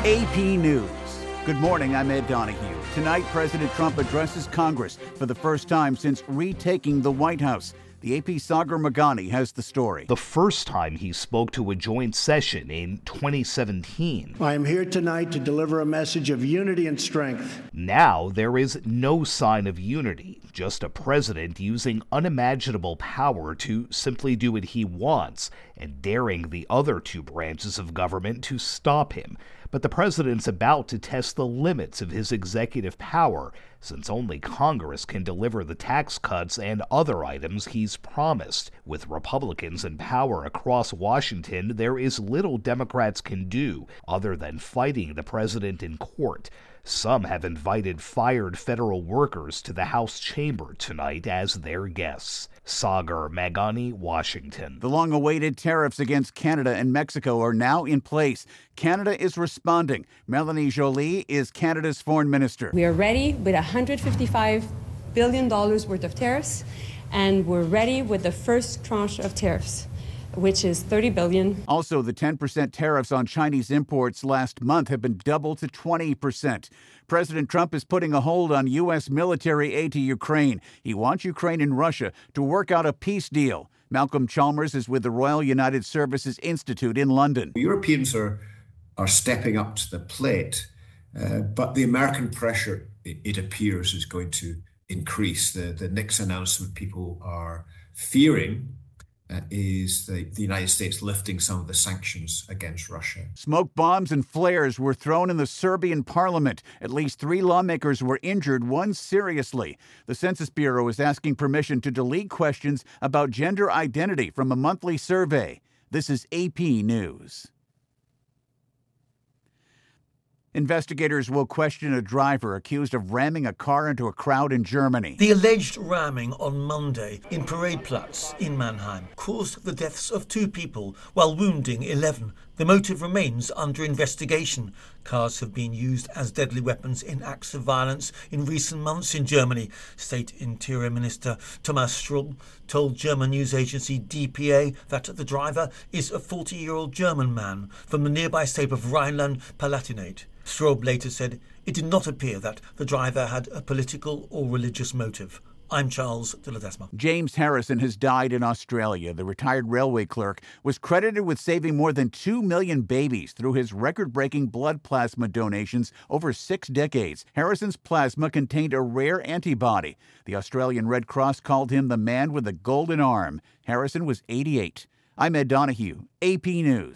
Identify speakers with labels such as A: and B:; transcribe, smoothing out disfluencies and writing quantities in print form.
A: AP News. Good morning, I'm Ed Donahue. Tonight, President Trump addresses Congress for the first time since retaking the White House. The AP's Sagar Meghani has the story.
B: The first time he spoke to a joint session in 2017.
C: I am here tonight to deliver a message of unity and strength.
B: Now there is no sign of unity, just a president using unimaginable power to simply do what he wants and daring the other two branches of government to stop him. But the president's about to test the limits of his executive power, since only Congress can deliver the tax cuts and other items he's promised. With Republicans in power across Washington, there is little Democrats can do other than fighting the president in court. Some have invited fired federal workers to the House chamber tonight as their guests. Sagar Meghani, Washington.
A: The long-awaited tariffs against Canada and Mexico are now in place. Canada is responding. Melanie Joly is Canada's foreign minister.
D: We are ready with $155 billion worth of tariffs, and we're ready with the first tranche of tariffs, which is $30 billion.
A: Also, the 10% tariffs on Chinese imports last month have been doubled to 20%. President Trump is putting a hold on U.S. military aid to Ukraine. He wants Ukraine and Russia to work out a peace deal. Malcolm Chalmers is with the Royal United Services Institute in London.
E: The Europeans are stepping up to the plate, but the American pressure, it appears, is going to increase. The next announcement people are fearing is the United States lifting some of the sanctions against Russia.
A: Smoke bombs and flares were thrown in the Serbian parliament. At least 3 lawmakers were injured, one seriously. The Census Bureau is asking permission to delete questions about gender identity from a monthly survey. This is AP News. Investigators will question a driver accused of ramming a car into a crowd in Germany.
F: The alleged ramming on Monday in Paradeplatz in Mannheim caused the deaths of 2 people while wounding 11. The motive remains under investigation. Cars have been used as deadly weapons in acts of violence in recent months in Germany. State Interior Minister Thomas Strobel told German news agency dpa that the driver is a 40-year-old German man from the nearby state of Rhineland-Palatinate. Strobel later said it did not appear that the driver had a political or religious motive. I'm Charles de Ledesma.
A: James Harrison has died in Australia. The retired railway clerk was credited with saving more than 2 million babies through his record-breaking blood plasma donations over 6 decades. Harrison's plasma contained a rare antibody. The Australian Red Cross called him the man with the golden arm. Harrison was 88. I'm Ed Donahue, AP News.